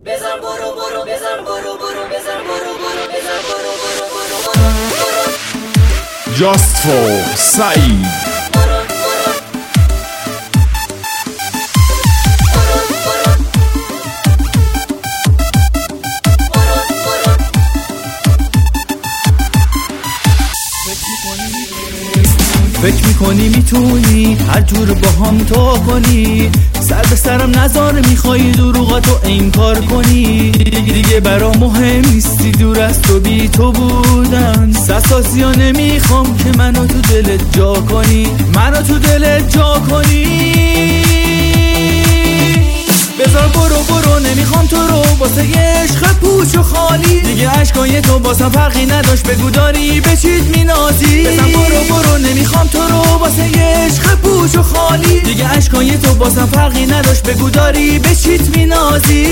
بزن برو برو بزن برو برو بزن برو برو بزن برو برو برو برو Just for سعید. فکر میکنی میتونی هر جور با هم تا کنی، سر به سرم نذار میخوایی دروغاتو انکار کنی. دیگه برا مهم نیستی دور از تو بی تو بودن، سساسی ها نمیخوام که منو تو دلت جا کنی، منو تو دلت جا کنی. بذار برو برو نمیخوام تو رو واسه یه عشق پوچ و خالی، دیگه عشقای تو باسم فرقی نداشت بگو داری به چیت مینازی. بزن برو برو نمیخوام تو رو واسه یه عشق پوچ و خالی، دیگه عشقای تو باسم فرقی نداشت بگو داری به چیت مینازی.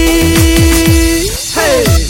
hey!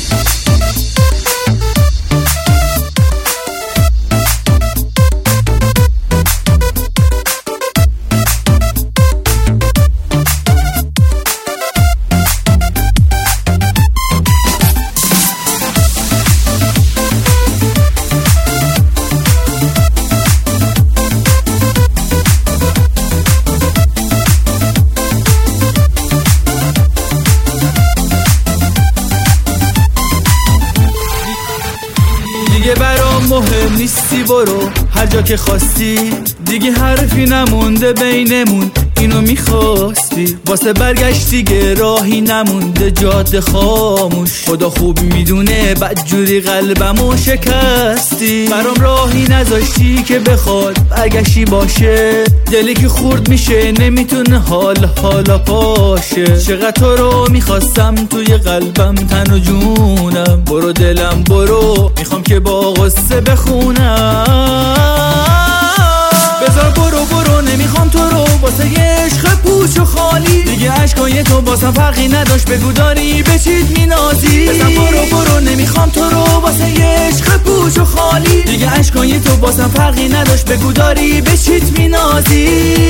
دیگه برام مهم نیستی برو هر جا که خواستی، دیگه حرفی نمونده بینمون اینو میخواستی، واسه برگشت دیگه راهی نمونده جاده خاموش، خدا خوب میدونه بدجوری قلبمو شکستی، برام راهی نذاشتی که بخواد برگشتی باشه، دلی که خورد میشه نمیتونه حالا پاشه، چقدر تو رو میخواستم توی قلبم تن و جونم، برو دلم برو میخوام که با غصه بخونم. بذار برو برو نمیخوام تو رو واسه یه عشق پوچ و خالی، دیگه عشقای تو باسم فرقی نداشت بگو داری به چیت مینازی. بزن برو برو نمیخوام تو رو واسه یه عشق پوچ و خالی، دیگه عشقای تو باسم فرقی نداشت بگو داری به چیت مینازی.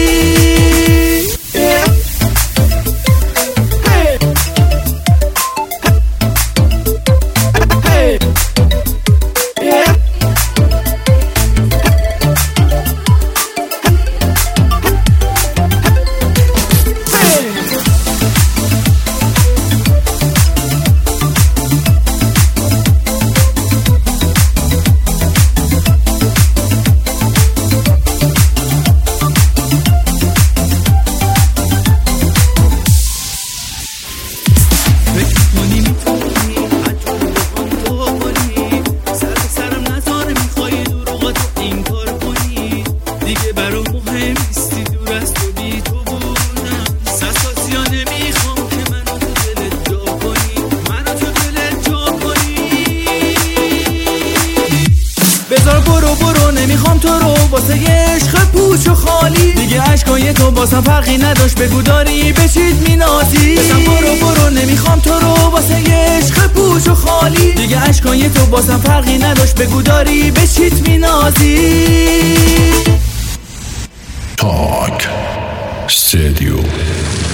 بذار برو برو نمیخوام تو رو واسه یه عشق پوچ و خالی، دیگه عشقای تو باسم فرقی نداشت بگو داری به چیت مینازی. بزن برو برو نمیخوام تو رو واسه یه عشق پوچ و خالی، دیگه عشقای تو باسم فرقی نداشت بگو داری به چیت مینازی. تاک استودیو